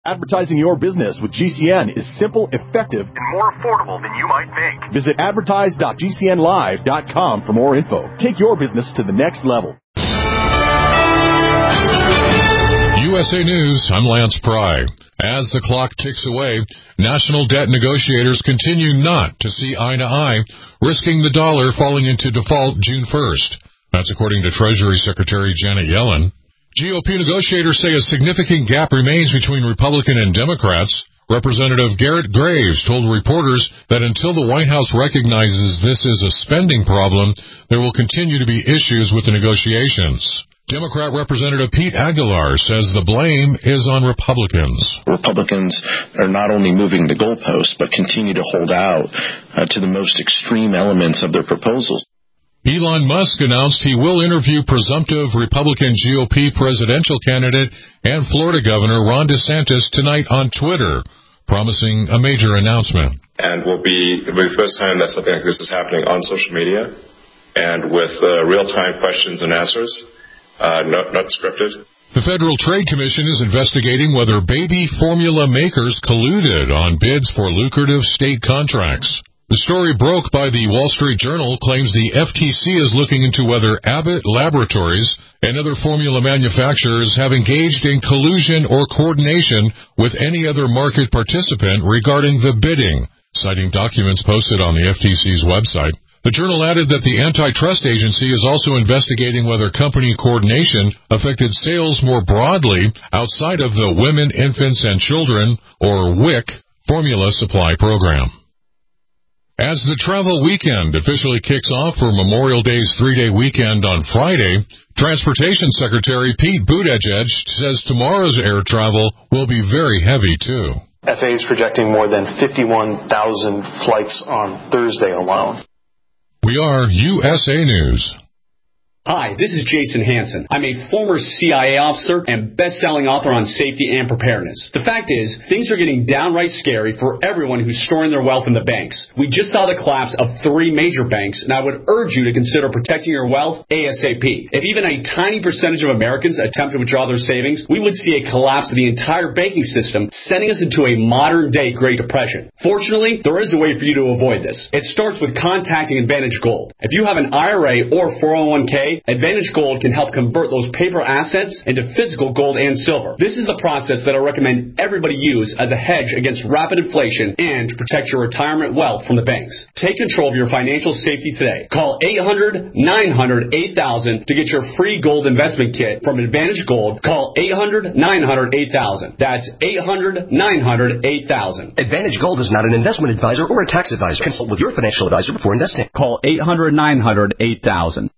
Advertising your business with GCN is simple, effective, and more affordable than you might think. Visit advertise.gcnlive.com for more info. Take your business to the next level. USA News, I'm Lance Pry. As the clock ticks away, national debt negotiators continue not to see eye to eye, risking the dollar falling into default June 1st. That's according to Treasury Secretary Janet Yellen. GOP negotiators say a significant gap remains between Republican and Democrats. Representative Garrett Graves told reporters that until the White House recognizes this is a spending problem, there will continue to be issues with the negotiations. Democrat Representative Pete Aguilar says the blame is on Republicans. Republicans are not only moving the goalposts, but continue to hold out to the most extreme elements of their proposals. Elon Musk announced he will interview presumptive Republican GOP presidential candidate and Florida Governor Ron DeSantis tonight on Twitter, promising a major announcement. And it'll be the first time that something like this is happening on social media and with real-time questions and answers, not scripted. The Federal Trade Commission is investigating whether baby formula makers colluded on bids for lucrative state contracts. The story broke by the Wall Street Journal claims the FTC is looking into whether Abbott Laboratories and other formula manufacturers have engaged in collusion or coordination with any other market participant regarding the bidding, citing documents posted on the FTC's website. The Journal added that the antitrust agency is also investigating whether company coordination affected sales more broadly outside of the Women, Infants, and Children, or WIC, formula supply program. As the travel weekend officially kicks off for Memorial Day's three-day weekend on Friday, Transportation Secretary Pete Buttigieg says tomorrow's air travel will be very heavy, too. FAA is projecting more than 51,000 flights on Thursday alone. We are USA News. Hi, this is Jason Hansen. I'm a former CIA officer and best-selling author on safety and preparedness. The fact is, things are getting downright scary for everyone who's storing their wealth in the banks. We just saw the collapse of 3 major banks, and I would urge you to consider protecting your wealth ASAP. If even a tiny percentage of Americans attempt to withdraw their savings, we would see a collapse of the entire banking system, sending us into a modern-day Great Depression. Fortunately, there is a way for you to avoid this. It starts with contacting Advantage Gold. If you have an IRA or 401k, Advantage Gold can help convert those paper assets into physical gold and silver. This is the process that I recommend everybody use as a hedge against rapid inflation and to protect your retirement wealth from the banks. Take control of your financial safety today. Call 800-900-8000 to get your free gold investment kit from Advantage Gold. Call 800-900-8000. That's 800-900-8000. Advantage Gold is not an investment advisor or a tax advisor. Consult with your financial advisor before investing. Call 800-900-8000.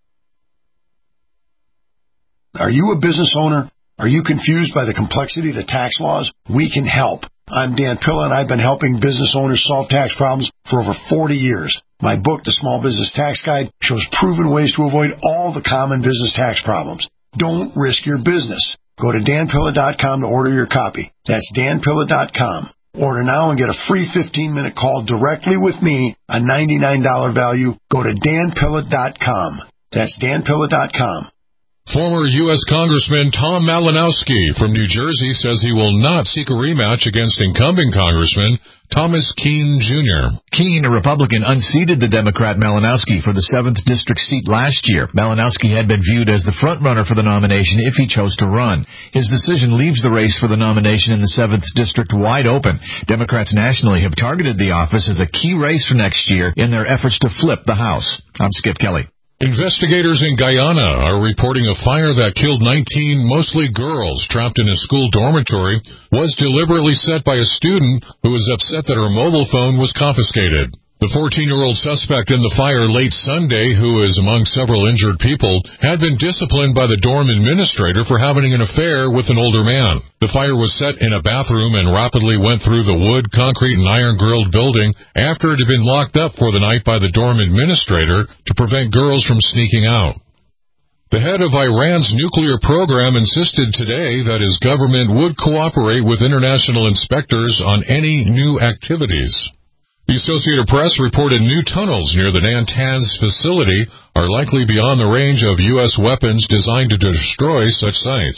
Are you a business owner? Are you confused by the complexity of the tax laws? We can help. I'm Dan Pilla, and I've been helping business owners solve tax problems for over 40 years. My book, The Small Business Tax Guide, shows proven ways to avoid all the common business tax problems. Don't risk your business. Go to danpilla.com to order your copy. That's danpilla.com. Order now and get a free 15-minute call directly with me, a $99 value. Go to danpilla.com. That's danpilla.com. Former U.S. Congressman Tom Malinowski from New Jersey says he will not seek a rematch against incumbent Congressman Thomas Keene, Jr. Keene, a Republican, unseated the Democrat Malinowski for the 7th District seat last year. Malinowski had been viewed as the front-runner for the nomination if he chose to run. His decision leaves the race for the nomination in the 7th District wide open. Democrats nationally have targeted the office as a key race for next year in their efforts to flip the House. I'm Skip Kelly. Investigators in Guyana are reporting a fire that killed 19, mostly girls, trapped in a school dormitory was deliberately set by a student who was upset that her mobile phone was confiscated. The 14-year-old suspect in the fire late Sunday, who is among several injured people, had been disciplined by the dorm administrator for having an affair with an older man. The fire was set in a bathroom and rapidly went through the wood, concrete, and iron-grilled building after it had been locked up for the night by the dorm administrator to prevent girls from sneaking out. The head of Iran's nuclear program insisted today that his government would cooperate with international inspectors on any new activities. The Associated Press reported new tunnels near the Natanz facility are likely beyond the range of U.S. weapons designed to destroy such sites.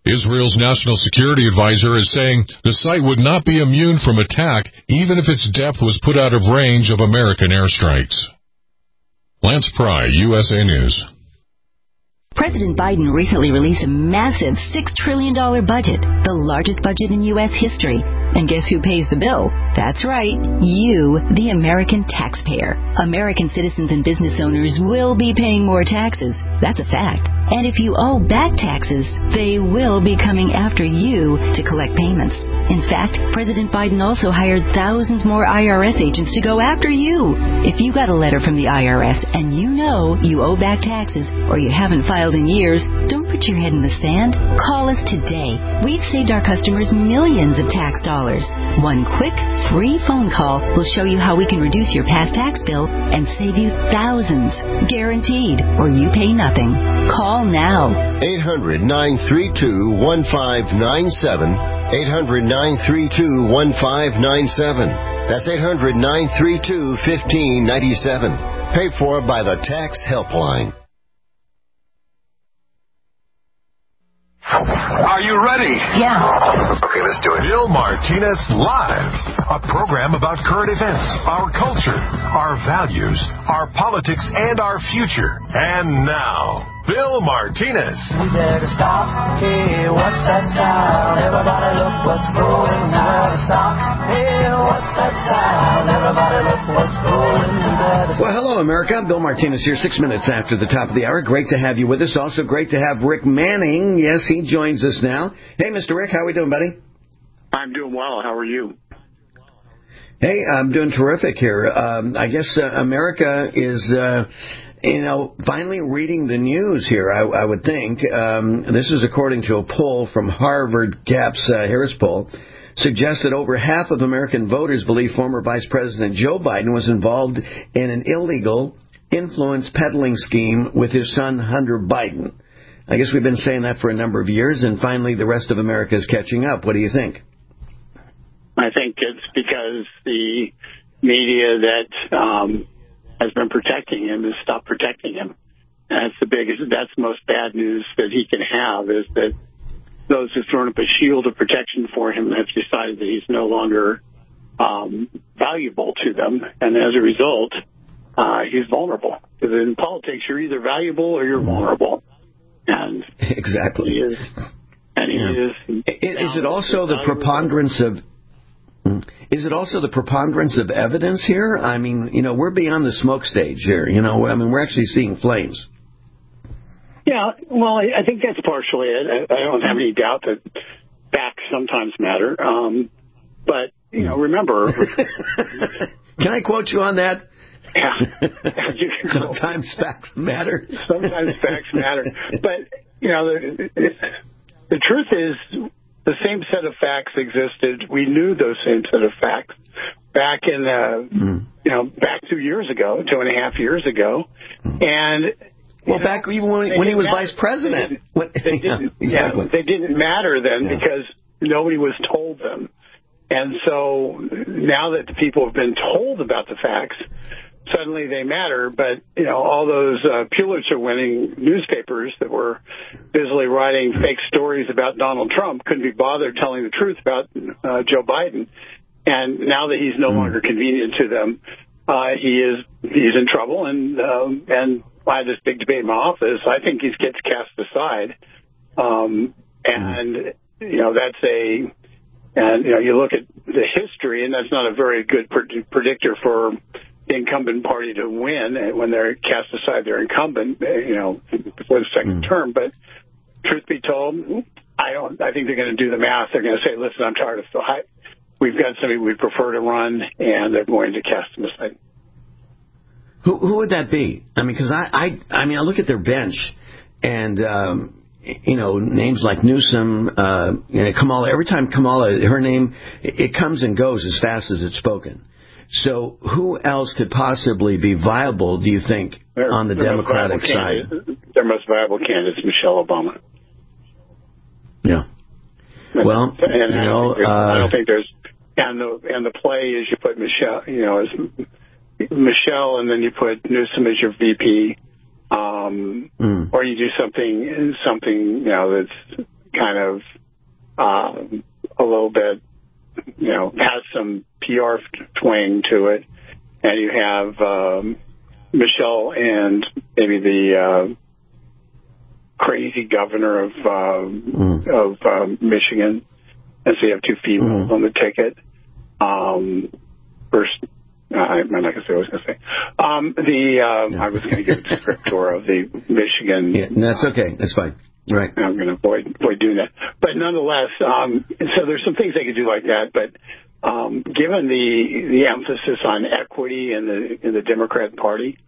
Israel's national security advisor is saying the site would not be immune from attack even if its depth was put out of range of American airstrikes. Lance Pry, USA News. President Biden recently released a massive $6 trillion budget, the largest budget in U.S. history. And guess who pays the bill? That's right, you, the American taxpayer. American citizens and business owners will be paying more taxes. That's a fact. And if you owe back taxes, they will be coming after you to collect payments. In fact, President Biden also hired thousands more IRS agents to go after you. If you got a letter from the IRS and you know you owe back taxes or you haven't filed in years, don't put your head in the sand. Call us today. We've saved our customers millions of tax dollars. One quick, free phone call will show you how we can reduce your past tax bill and save you thousands. Guaranteed, or you pay nothing. Call now. 800-932-1597. 800-932-1597. That's 800-932-1597. Paid for by the Tax Helpline. Are you ready? Yeah. Okay, let's do it. Bill Martinez Live, a program about current events, our culture, our values, our politics, and our future. And now, Bill Martinez. We better stop. Hey, what's that sound? Everybody look what's going. We better stop. Hey, what's that sound? Everybody look what's going. Well, hello, America. Bill Martinez here, 6 minutes after the top of the hour. Great to have you with us. Also great to have Rick Manning. Yes, he joins us now. Hey, Mr. Rick, how are we doing, buddy? I'm doing well. How are you? Hey, I'm doing terrific here. I guess America is... finally reading the news here, I would think. This is according to a poll from Harvard Gap's Harris poll, suggests that over half of American voters believe former Vice President Joe Biden was involved in an illegal influence peddling scheme with his son Hunter Biden. I guess we've been saying that for a number of years, and finally the rest of America is catching up. What do you think? I think it's because the media that has been protecting him has stopped protecting him. That's the most bad news that he can have, is that those who've thrown up a shield of protection for him have decided that he's no longer valuable to them, and as a result, he's vulnerable. Because in politics, you're either valuable or you're vulnerable. And exactly. He is. And he is. Is it also the preponderance of... Is it also the preponderance of evidence here? I mean, we're beyond the smoke stage here. We're actually seeing flames. Yeah, well, I think that's partially it. I don't have any doubt that facts sometimes matter. But, remember... Can I quote you on that? Yeah. Sometimes facts matter. Sometimes facts matter. But, the truth is... The same set of facts existed. We knew those same set of facts back in, back 2 years ago, 2.5 years ago. And, back even when he was vice president. They didn't matter then because nobody was told them. And so now that the people have been told about the facts, suddenly they matter. But, all those Pulitzer-winning newspapers that were busily writing fake stories about Donald Trump couldn't be bothered telling the truth about Joe Biden. And now that he's no longer convenient to them, he's in trouble. And I had this big debate in my office. I think he gets cast aside. You look at the history, and that's not a very good predictor for the incumbent party to win when they're cast aside their incumbent, before the second term. But truth be told, I think they're going to do the math. They're going to say, listen, I'm tired of we've got somebody we prefer to run, and they're going to cast him aside. Who would that be? I mean, because I look at their bench, and names like Newsom, Kamala. Every time Kamala, her name, it comes and goes as fast as it's spoken. So who else could possibly be viable, do you think, on the Democratic side? Their most viable candidate is Michelle Obama. Yeah. Well, I don't think there's... And the play is you put Michelle, as Michelle, and then you put Newsom as your VP, or you do something that's kind of a little bit, has some PR twang to it, and you have Michelle and maybe the crazy governor of Michigan, and so you have two females on the ticket. First, I'm not going to say what I was going to say. I was going to give the scripture of the Michigan. Yeah, that's okay. That's fine. Right. I'm going to avoid doing that. But nonetheless, so there's some things they could do like that. But given the emphasis on equity in the Democrat Party,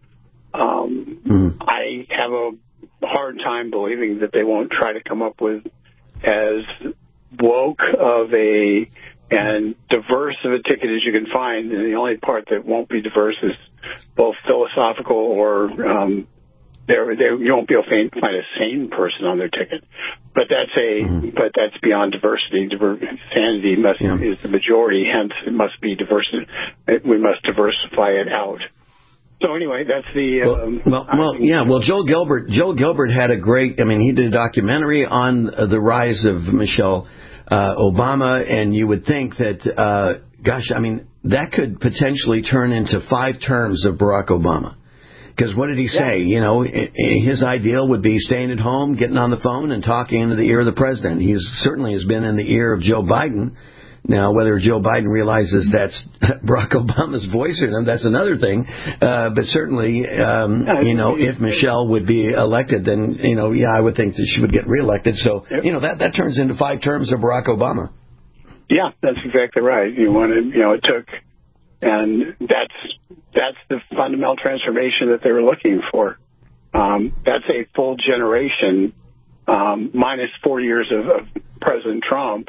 I have a hard time believing that they won't try to come up with as woke of and diverse of a ticket as you can find. And the only part that won't be diverse is both philosophical or you won't be able to find a sane person on their ticket. But that's beyond diversity. Sanity is the majority, hence it must be diversity. We must diversify it out. So anyway, that's the Well, Joel Gilbert had a great. I mean, he did a documentary on the rise of Michelle Obama, and you would think that, that could potentially turn into 5 terms of Barack Obama. Because what did he say? His ideal would be staying at home, getting on the phone, and talking into the ear of the president. He certainly has been in the ear of Joe Biden. Now, whether Joe Biden realizes that's Barack Obama's voice or not, that's another thing. But certainly, if Michelle would be elected, then, I would think that she would get reelected. So, that turns into 5 terms of Barack Obama. Yeah, that's exactly right. It took, and that's the fundamental transformation that they were looking for. That's a full generation, minus 4 years of President Trump,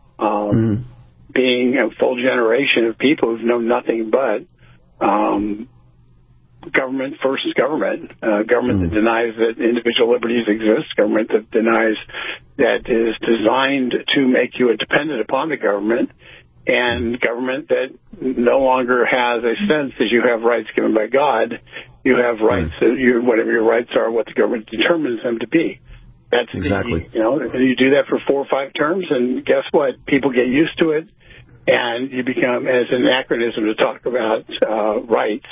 being a full generation of people who've known nothing but government versus government, government that denies that individual liberties exist, government that denies that is designed to make you dependent upon the government, and government that no longer has a sense that you have rights given by God. You have rights, whatever your rights are, what the government determines them to be. That's exactly. You do that for 4 or 5 terms, and guess what? People get used to it, and you become, as an anachronism to talk about rights,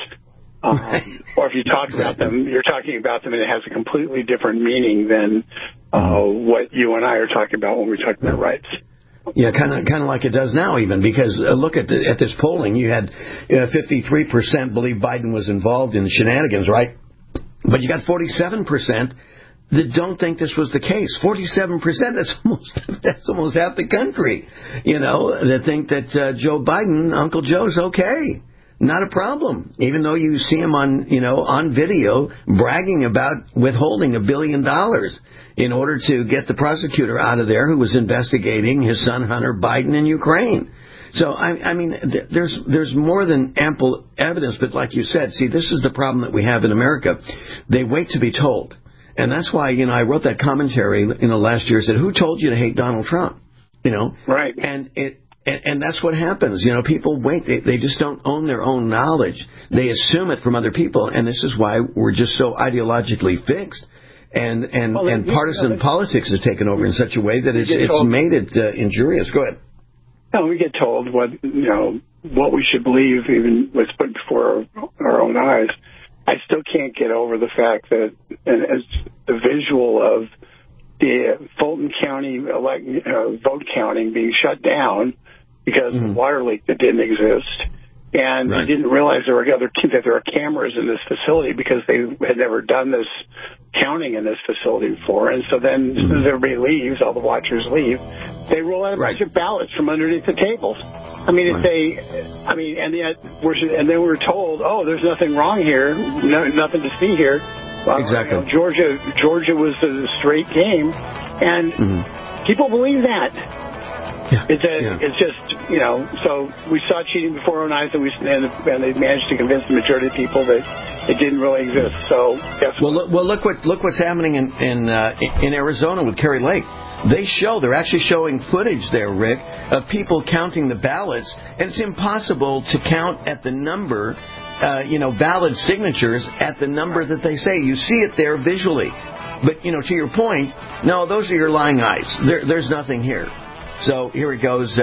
or if you talk about them, you're talking about them, and it has a completely different meaning than what you and I are talking about when we're talking about rights. Yeah, kind of like it does now, even, because look at this polling. You had 53% believe Biden was involved in shenanigans, right? But you got 47% that don't think this was the case. 47%, that's almost half the country, that think that Joe Biden, Uncle Joe's okay. Not a problem. Even though you see him on video bragging about withholding $1 billion in order to get the prosecutor out of there who was investigating his son Hunter Biden in Ukraine. So, I mean, there's more than ample evidence, but like you said, see, this is the problem that we have in America. They wait to be told. And that's why, I wrote that commentary, last year, said, who told you to hate Donald Trump? Right. And that's what happens. People wait. They just don't own their own knowledge. They assume it from other people. And this is why we're just so ideologically fixed. And partisan politics has taken over in such a way that it's made it injurious. Go ahead. No, we get told what we should believe, even what's put before our own eyes. I still can't get over the fact that, and as the visual of the Fulton County vote counting being shut down because of the water leak that didn't exist, and they didn't realize that there are cameras in this facility because they had never done this counting in this facility before. And so then, as soon as everybody leaves, all the watchers leave, they roll out a bunch of ballots from underneath the tables. And then we're told, oh, there's nothing wrong here, nothing to see here. Exactly. Georgia was a straight game, and people believe that. Yeah. It's just, so we saw cheating before 2009, and they managed to convince the majority of people that it didn't really exist. So, look what's happening in Arizona with Kari Lake. They're actually showing footage there, Rick, of people counting the ballots, and it's impossible to count at the number, valid signatures at the number that they say. You see it there visually. But, to your point, no, those are your lying eyes. There's nothing here. So here it goes.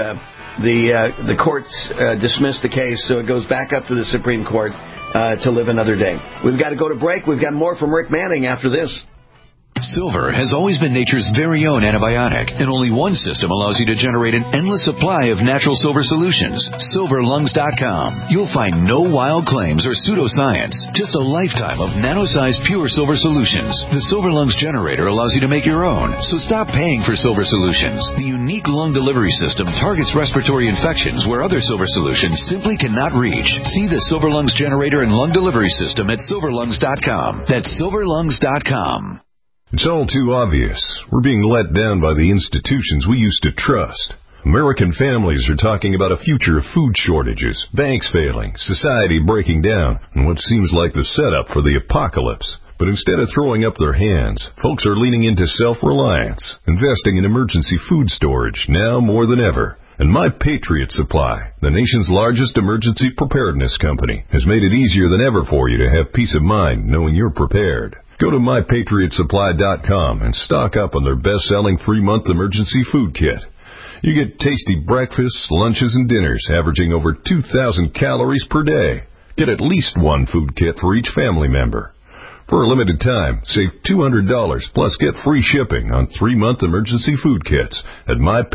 The courts dismissed the case, so it goes back up to the Supreme Court to live another day. We've got to go to break. We've got more from Rick Manning after this. Silver has always been nature's very own antibiotic, and only one system allows you to generate an endless supply of natural silver solutions. SilverLungs.com. You'll find no wild claims or pseudoscience, just a lifetime of nano-sized pure silver solutions. The Silver Lungs generator allows you to make your own, so stop paying for silver solutions. The unique lung delivery system targets respiratory infections where other silver solutions simply cannot reach. See the Silver Lungs generator and lung delivery system at SilverLungs.com. That's SilverLungs.com. It's all too obvious. We're being let down by the institutions we used to trust. American families are talking about a future of food shortages, banks failing, society breaking down, and what seems like the setup for the apocalypse. But instead of throwing up their hands, folks are leaning into self-reliance, investing in emergency food storage now more than ever. And My Patriot Supply, the nation's largest emergency preparedness company, has made it easier than ever for you to have peace of mind knowing you're prepared. Go to MyPatriotSupply.com and stock up on their best-selling 3-month emergency food kit. You get tasty breakfasts, lunches, and dinners averaging over 2,000 calories per day. Get at least one food kit for each family member. For a limited time, save $200 plus get free shipping on 3-month emergency food kits at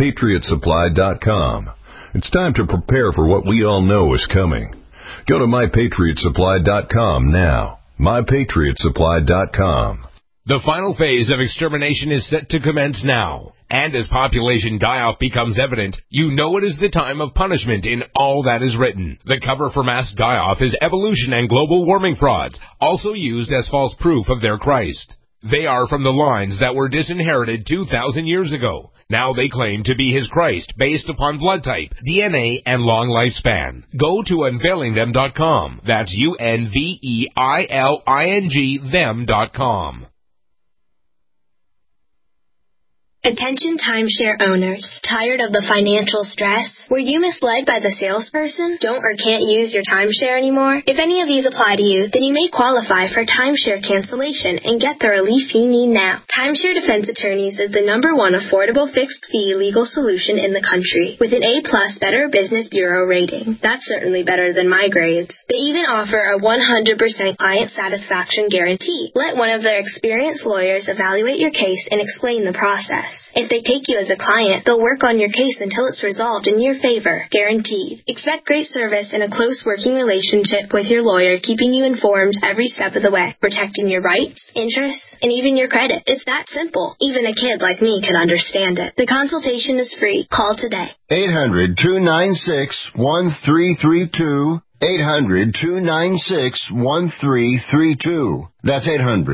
MyPatriotSupply.com. It's time to prepare for what we all know is coming. Go to MyPatriotSupply.com now. MyPatriotSupply.com. The final phase of extermination is set to commence now. And as population die-off becomes evident, you know it is the time of punishment in all that is written. The cover for mass die-off is evolution and global warming frauds, also used as false proof of their Christ. They are from the lines that were disinherited 2,000 years ago. Now they claim to be his Christ based upon blood type, DNA, and long lifespan. Go to unveilingthem.com. That's UNVEILING them.com. Attention timeshare owners. Tired of the financial stress? Were you misled by the salesperson? Don't or can't use your timeshare anymore? If any of these apply to you, then you may qualify for timeshare cancellation and get the relief you need now. Timeshare Defense Attorneys is the #1 affordable fixed-fee legal solution in the country, with an A+ Better Business Bureau rating. That's certainly better than my grades. They even offer a 100% client satisfaction guarantee. Let one of their experienced lawyers evaluate your case and explain the process. If they take you as a client, they'll work on your case until it's resolved in your favor, guaranteed. Expect great service and a close working relationship with your lawyer, keeping you informed every step of the way, protecting your rights, interests, and even your credit. It's that simple. Even a kid like me can understand it. The consultation is free. Call today. 800-296-1332. 800-296-1332. That's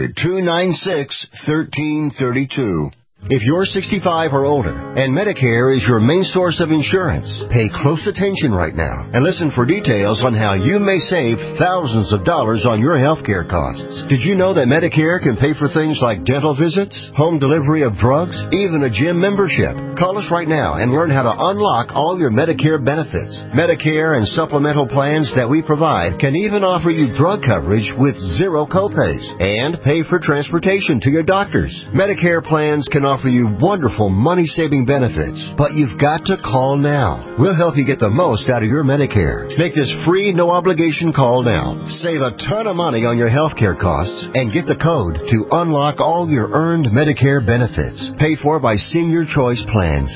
800-296-1332. If you're 65 or older and Medicare is your main source of insurance, pay close attention right now and listen for details on how you may save thousands of dollars on your health care costs. Did you know that Medicare can pay for things like dental visits, home delivery of drugs, even a gym membership? Call us right now and learn how to unlock all your Medicare benefits. Medicare and supplemental plans that we provide can even offer you drug coverage with zero copays and pay for transportation to your doctors. Medicare plans can offer you wonderful money-saving benefits, but you've got to call now. We'll help you get the most out of your Medicare. Make this free, no-obligation call now. Save a ton of money on your health care costs and get the code to unlock all your earned Medicare benefits. Paid for by Senior Choice Plans.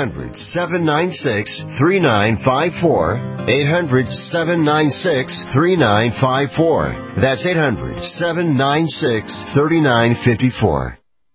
800-796-3954. 800-796-3954. That's 800-796-3954.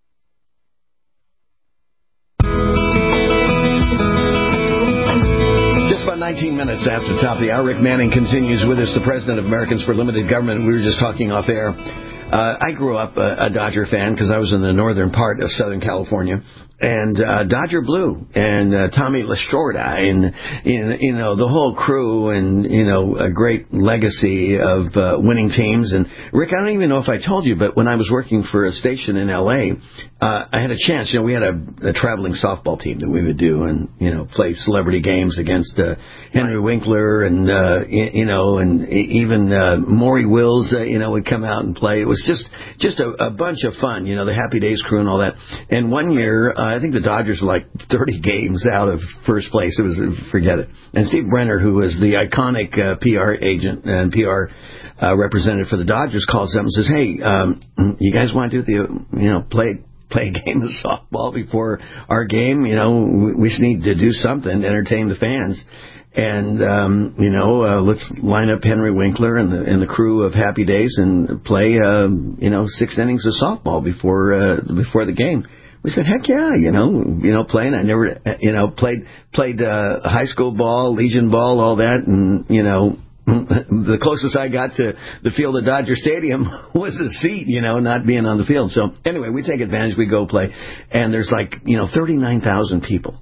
Just about 19 minutes after the top of the hour, Rick Manning continues with us, the president of Americans for Limited Government. We were just talking off air. I grew up a Dodger fan because I was in the northern part of Southern California. And Dodger Blue and Tommy LaShorta and the whole crew and a great legacy of winning teams. And Rick, I don't even know if I told you, but when I was working for a station in L.A., I had a chance. We had a traveling softball team that we would do, and play celebrity games against Henry Winkler, and and even Maury Wills, would come out and play. It was just a bunch of fun. The Happy Days crew and all that. And one year, I think the Dodgers were like 30 games out of first place. It was forget it. And Steve Brenner, who was the iconic PR agent and PR representative for the Dodgers, calls them and says, "Hey, you guys want to do play a game of softball before our game? We just need to do something to entertain the fans. And, let's line up Henry Winkler and the crew of Happy Days and play, 6 innings of softball before the game." We said, heck yeah, playing. I never, played high school ball, Legion ball, all that. And, the closest I got to the field at Dodger Stadium was a seat, not being on the field. So anyway, we take advantage. We go play, and there's 39,000 people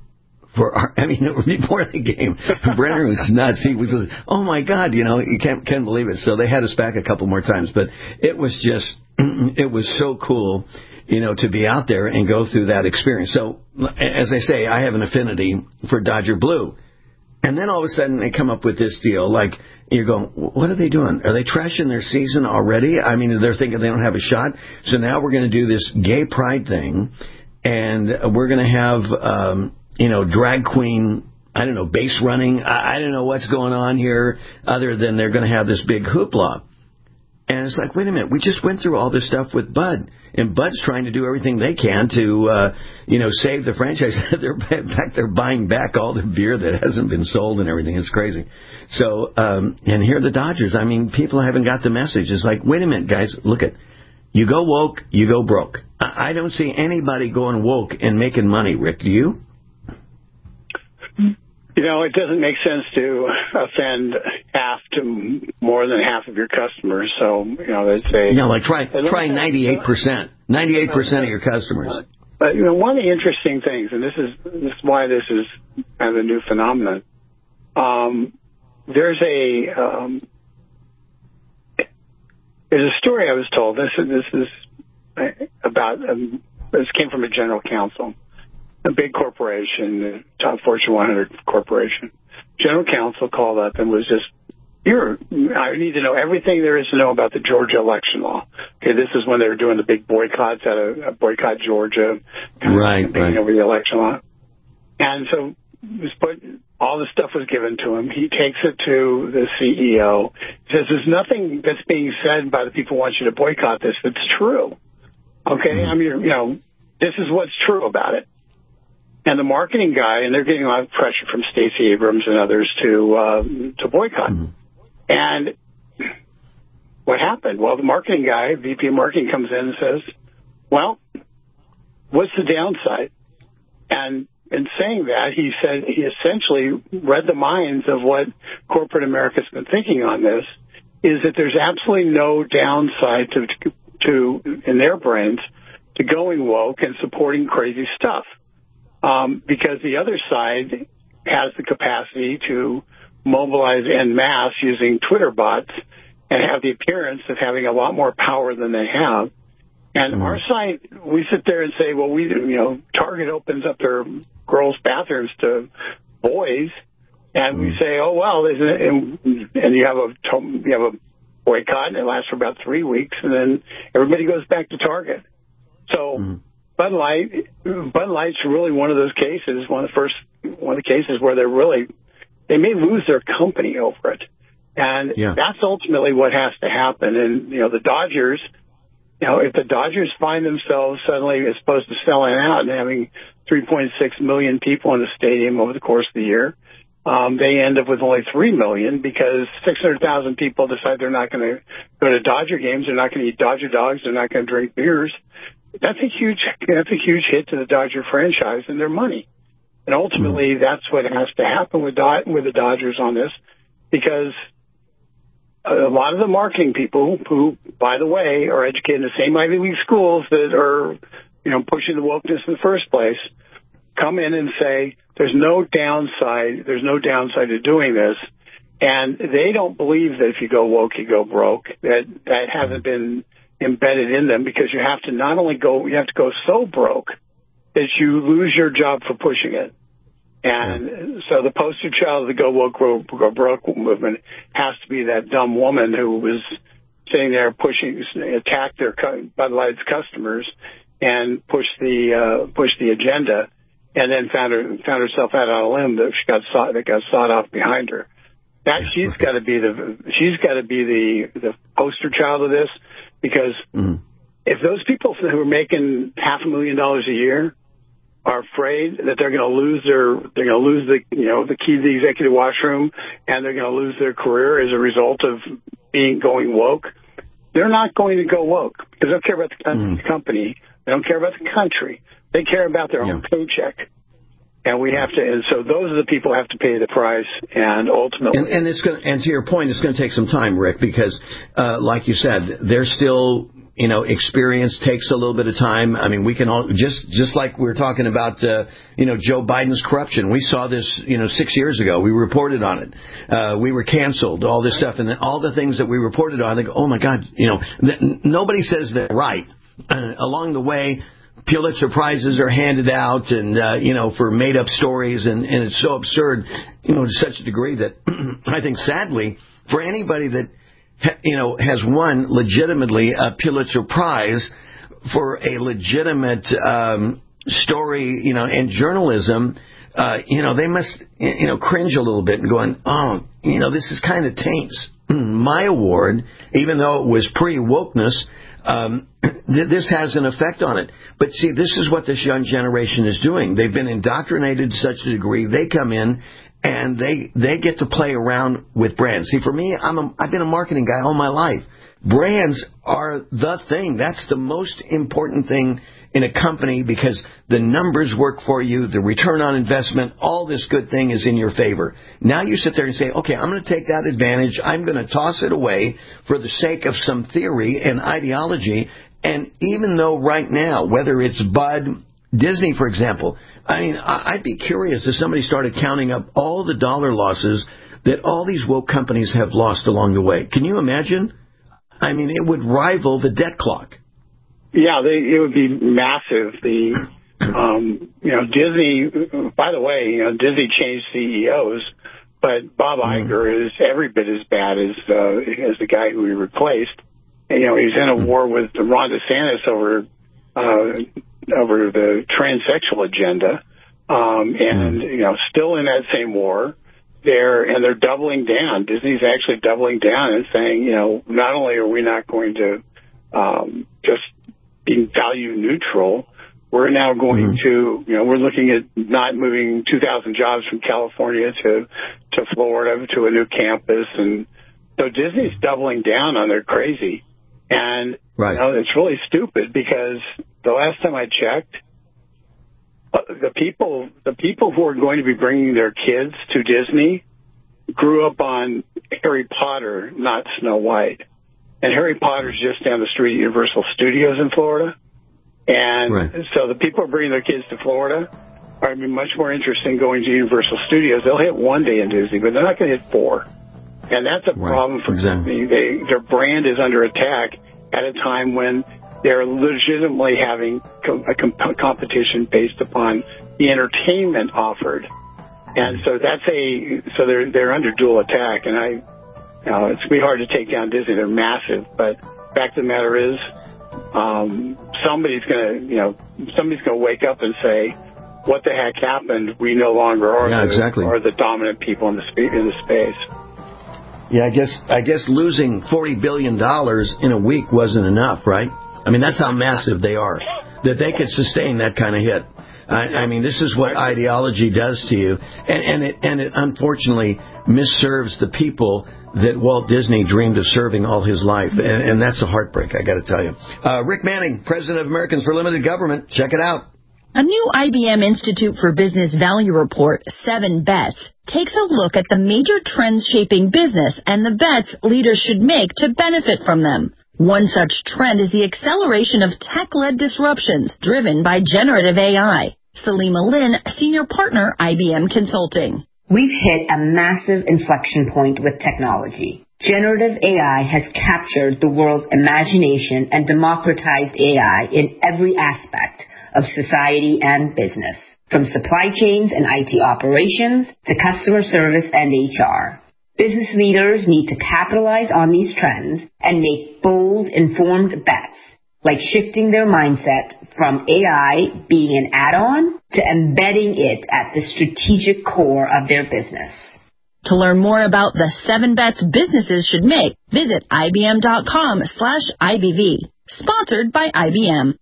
before the game. Brenner was nuts. He was just, oh my God, you can't believe it. So they had us back a couple more times, but it was so cool, to be out there and go through that experience. So as I say, I have an affinity for Dodger Blue. And then all of a sudden they come up with this deal, like you're going, what are they doing? Are they trashing their season already? I mean, they're thinking they don't have a shot. So now we're going to do this gay pride thing, and we're going to have, drag queen, base running. I don't know what's going on here other than they're going to have this big hoopla. And it's like, wait a minute, we just went through all this stuff with Bud, and Bud's trying to do everything they can to, save the franchise. They're buying back all the beer that hasn't been sold and everything. It's crazy. So, and here are the Dodgers. I mean, people haven't got the message. It's like, wait a minute, guys, look at, you go woke, you go broke. I don't see anybody going woke and making money, Rick. Do you? It doesn't make sense to offend half to more than half of your customers. So, they'd say... try 98%. 98% of your customers. But, one of the interesting things, and this is why this is kind of a new phenomenon, there's a story I was told. This is about... this came from a general counsel. A big corporation, top Fortune 100 corporation. General counsel called up and was just, I need to know everything there is to know about the Georgia election law. Okay, this is when they were doing the big boycotts boycott Georgia. Right. Over the election law. And so all the stuff was given to him. He takes it to the CEO. He says, there's nothing that's being said by the people who want you to boycott this that's true. Okay, mm-hmm. This is what's true about it. And the marketing guy, and they're getting a lot of pressure from Stacey Abrams and others to boycott. Mm-hmm. And what happened? Well, the marketing guy, VP of marketing, comes in and says, well, what's the downside? And in saying that, he said he essentially read the minds of what corporate America's been thinking on this, is that there's absolutely no downside to in their brains, to going woke and supporting crazy stuff. Because the other side has the capacity to mobilize en masse using Twitter bots and have the appearance of having a lot more power than they have. And our side, we sit there and say, well, Target opens up their girls' bathrooms to boys, and we say, oh well, and you have a boycott, and it lasts for about 3 weeks, and then everybody goes back to Target. So. Bud Light's really one of those cases, one of the cases where they may lose their company over it. And that's ultimately what has to happen. And, the Dodgers, if the Dodgers find themselves suddenly, as opposed to selling out and having 3.6 million people in the stadium over the course of the year, they end up with only 3 million because 600,000 people decide they're not going to go to Dodger games, they're not going to eat Dodger dogs, they're not going to drink beers. That's a huge hit to the Dodger franchise and their money. And ultimately, that's what has to happen with the Dodgers on this, because a lot of the marketing people who, by the way, are educated in the same Ivy League schools that are, pushing the wokeness in the first place, come in and say, there's no downside to doing this. And they don't believe that if you go woke, you go broke. That hasn't been embedded in them, because you have to you have to go so broke that you lose your job for pushing it. And so the poster child of the Go Woke, Go Broke movement has to be that dumb woman who was sitting there attacked their Bud Light's customers and pushed the agenda, and then found herself out on a limb that got sawed off behind her. She's got to be the poster child of this, because if those people who are making $500,000 a year are afraid that they're going to lose the key to the executive washroom, and they're going to lose their career as a result of going woke, they're not going to go woke, because they don't care about the company, they don't care about the country, they care about their own paycheck. And so those are the people who have to pay the price, and ultimately. And to your point, it's going to take some time, Rick, because, like you said, they're still, experience takes a little bit of time. I mean, we can all, just like we were talking about, Joe Biden's corruption. We saw this, 6 years ago. We reported on it. We were canceled, all this stuff, and all the things that we reported on, they go, oh my God, nobody says they're right. Along the way, Pulitzer Prizes are handed out, and for made-up stories, and it's so absurd, to such a degree that I think, sadly, for anybody that has won legitimately a Pulitzer Prize for a legitimate story, and journalism, they must, cringe a little bit and going, oh, this is kind of taints my award, even though it was pre-wokeness. This has an effect on it. But see, this is what this young generation is doing. They've been indoctrinated to such a degree. They come in and they get to play around with brands. See, for me, I've been a marketing guy all my life. Brands are the thing. That's the most important thing in a company, because the numbers work for you, the return on investment, all this good thing is in your favor. Now you sit there and say, okay, I'm going to take that advantage. I'm going to toss it away for the sake of some theory and ideology. And even though right now, whether it's Bud, Disney, for example, I mean, I'd be curious if somebody started counting up all the dollar losses that all these woke companies have lost along the way. Can you imagine? I mean, it would rival the debt clock. Yeah, it would be massive. Disney, by the way, Disney changed CEOs, but Bob Iger is every bit as bad as the guy who he replaced. And, he's in a war with Ron DeSantis over the transsexual agenda, and still in that same war. They're doubling down. Disney's actually doubling down and saying, not only are we not going to just be value neutral, we're now going to, we're looking at not moving 2,000 jobs from California to Florida to a new campus. And so Disney's doubling down on their crazy. And it's really stupid, because the last time I checked, the people who are going to be bringing their kids to Disney grew up on Harry Potter, not Snow White. And Harry Potter's just down the street at Universal Studios in Florida. And so the people who are bringing their kids to Florida are going to be much more interested in going to Universal Studios. They'll hit one day in Disney, but they're not going to hit 4. And that's a problem for Disney. Their brand is under attack at a time when they're legitimately having a competition based upon the entertainment offered. And so they're under dual attack. And it's going to be hard to take down Disney. They're massive. But the fact of the matter is, somebody's going to wake up and say, what the heck happened? We no longer are the dominant people in the space. Yeah, I guess losing $40 billion in a week wasn't enough, right? I mean, that's how massive they are, that they could sustain that kind of hit. I mean, this is what ideology does to you, and it unfortunately misserves the people that Walt Disney dreamed of serving all his life, and that's a heartbreak, I got to tell you. Rick Manning, president of Americans for Limited Government, check it out. A new IBM Institute for Business Value report, 7 Bets, takes a look at the major trends shaping business and the bets leaders should make to benefit from them. One such trend is the acceleration of tech-led disruptions driven by generative AI. Salima Lin, Senior Partner, IBM Consulting. We've hit a massive inflection point with technology. Generative AI has captured the world's imagination and democratized AI in every aspect of society and business, from supply chains and IT operations to customer service and HR. Business leaders need to capitalize on these trends and make bold, informed bets, like shifting their mindset from AI being an add-on to embedding it at the strategic core of their business. To learn more about the 7 bets businesses should make, visit IBM.com/IBV. Sponsored by IBM.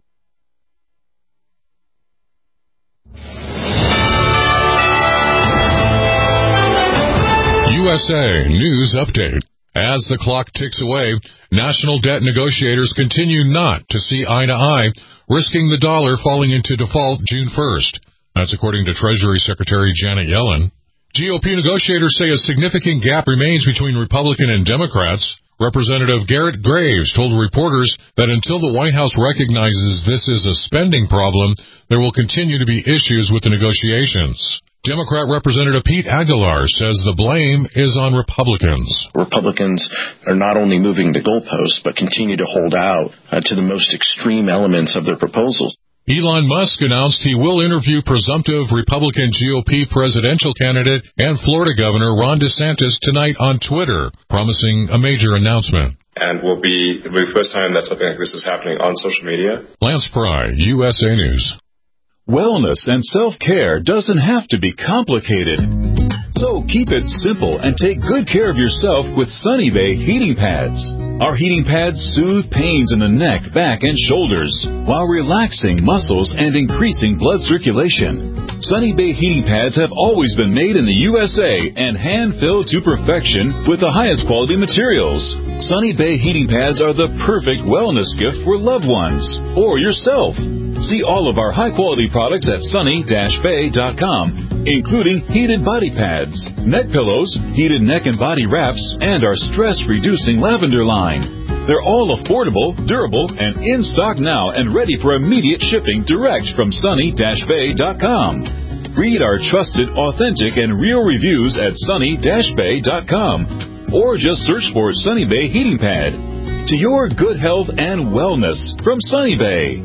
USA News Update. As the clock ticks away, national debt negotiators continue not to see eye to eye, risking the dollar falling into default June 1st. That's according to Treasury Secretary Janet Yellen. GOP negotiators say a significant gap remains between Republican and Democrats. Representative Garrett Graves told reporters that until the White House recognizes this is a spending problem, there will continue to be issues with the negotiations. Democrat Representative Pete Aguilar says the blame is on Republicans. Republicans are not only moving the goalposts, but continue to hold out to the most extreme elements of their proposals. Elon Musk announced he will interview presumptive Republican GOP presidential candidate and Florida Governor Ron DeSantis tonight on Twitter, promising a major announcement. And will be the first time that something like this is happening on social media. Lance Pry, USA News. Wellness and self-care doesn't have to be complicated. So keep it simple and take good care of yourself with Sunny Bay heating pads. Our heating pads soothe pains in the neck, back, and shoulders while relaxing muscles and increasing blood circulation. Sunny Bay heating pads have always been made in the USA and hand-filled to perfection with the highest quality materials. Sunny Bay heating pads are the perfect wellness gift for loved ones or yourself. See all of our high-quality products at sunny-bay.com, including heated body pads, neck pillows, heated neck and body wraps, and our stress-reducing lavender line. They're all affordable, durable, and in stock now and ready for immediate shipping direct from sunny-bay.com. Read our trusted, authentic, and real reviews at sunny-bay.com, or just search for Sunny Bay Heating Pad. To your good health and wellness from Sunny Bay.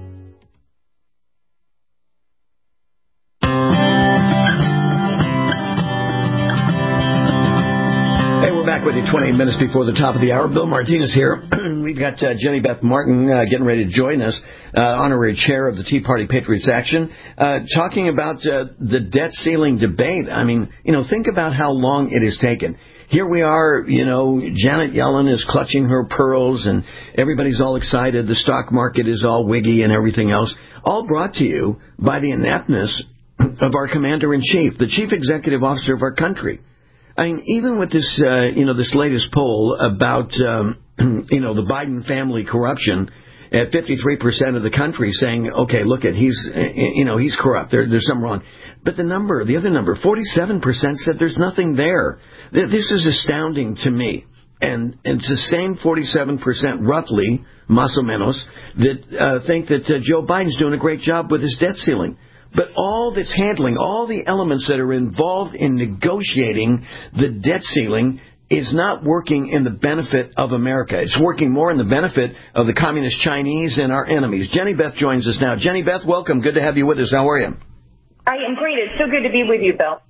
Back with you 28 minutes before the top of the hour. Bill Martinez here. We've got Jenny Beth Martin getting ready to join us, honorary chair of the Tea Party Patriots Action, talking about the debt ceiling debate. I mean, think about how long it has taken. Here we are, Janet Yellen is clutching her pearls and everybody's all excited. The stock market is all wiggy and everything else. All brought to you by the ineptness of our commander-in-chief, the chief executive officer of our country. I mean, even with this, this latest poll about, the Biden family corruption, at 53% of the country saying, okay, look at, he's corrupt. There's something wrong. But the other number, 47% said there's nothing there. This is astounding to me. And it's the same 47% roughly, más o menos, that think that Joe Biden's doing a great job with his debt ceiling. But all that's handling, all the elements that are involved in negotiating the debt ceiling is not working in the benefit of America. It's working more in the benefit of the communist Chinese and our enemies. Jenny Beth joins us now. Jenny Beth, welcome. Good to have you with us. How are you? I am great. It's so good to be with you, Bill.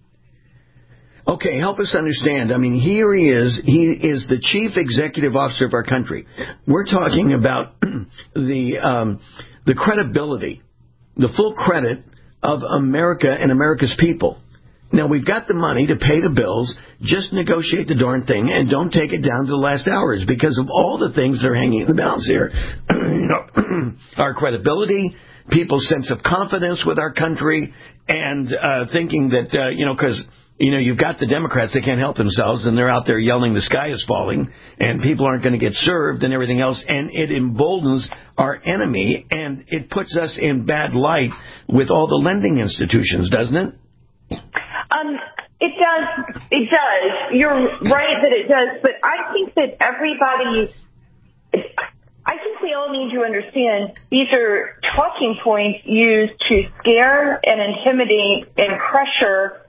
Okay, help us understand. I mean, here he is. He is the chief executive officer of our country. We're talking about the credibility, the full credit of America and America's people. Now, we've got the money to pay the bills. Just negotiate the darn thing and don't take it down to the last hours because of all the things that are hanging in the balance here. Our credibility, people's sense of confidence with our country, and thinking that, because you've got the Democrats, they can't help themselves, and they're out there yelling the sky is falling, and people aren't going to get served and everything else, and it emboldens our enemy, and it puts us in bad light with all the lending institutions, doesn't it? It does. It does. You're right that it does, but I think that I think we all need to understand these are talking points used to scare and intimidate and pressure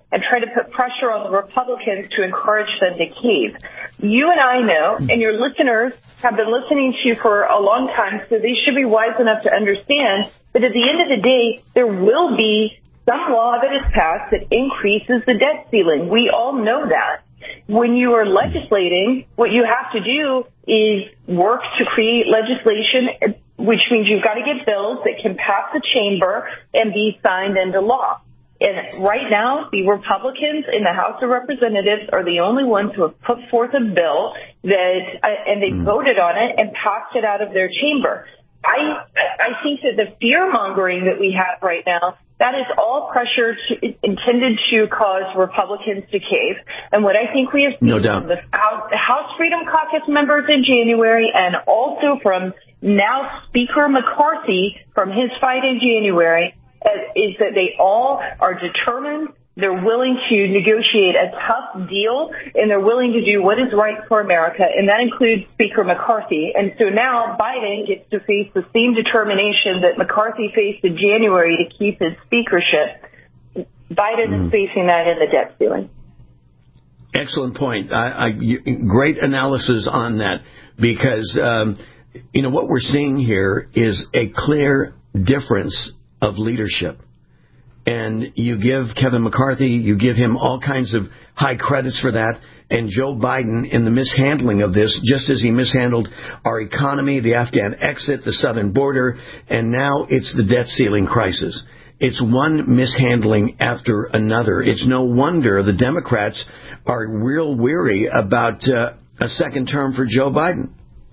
and try to put pressure on the Republicans to encourage them to cave. You and I know, and your listeners have been listening to you for a long time, so they should be wise enough to understand that at the end of the day, there will be some law that is passed that increases the debt ceiling. We all know that. When you are legislating, what you have to do is work to create legislation, which means you've got to get bills that can pass the chamber and be signed into law. And right now, the Republicans in the House of Representatives are the only ones who have put forth a bill that, and they voted on it and passed it out of their chamber. I think that the fear-mongering that we have right now, that is all pressure intended to cause Republicans to cave. And what I think we have seen from the House Freedom Caucus members in January and also from now Speaker McCarthy from his fight in January is that they all are determined. They're willing to negotiate a tough deal, and they're willing to do what is right for America, and that includes Speaker McCarthy. And so now Biden gets to face the same determination that McCarthy faced in January to keep his speakership. Biden is facing that in the debt ceiling. Excellent point. Great analysis on that, because what we're seeing here is a clear difference of leadership. And you give Kevin McCarthy, you give him all kinds of high credits for that. And Joe Biden, in the mishandling of this, just as he mishandled our economy, the Afghan exit, the southern border, and now it's the debt ceiling crisis. It's one mishandling after another. It's no wonder the Democrats are real weary about a second term for Joe Biden.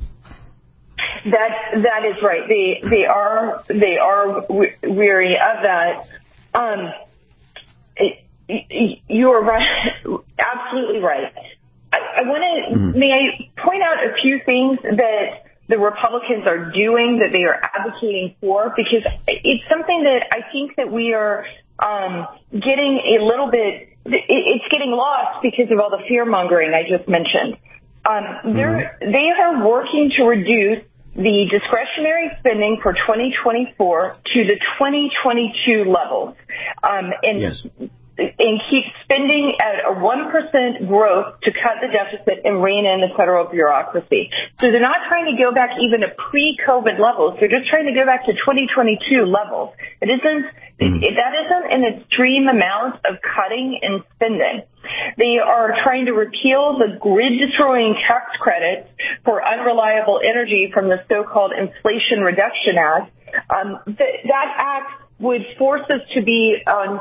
That is right. They are weary of that. You are right, absolutely right. I want to, may I point out a few things that the Republicans are doing that they are advocating for, because it's something that I think that we are getting a little bit, it's getting lost because of all the fear mongering I just mentioned. They are working to reduce the discretionary spending for 2024 to the 2022 levels, and keep spending at a 1% growth to cut the deficit and rein in the federal bureaucracy. So they're not trying to go back even to pre-COVID levels. They're just trying to go back to 2022 levels. That isn't an extreme amount of cutting and spending. They are trying to repeal the grid-destroying tax credits for unreliable energy from the so-called Inflation Reduction Act. That act would force us to be on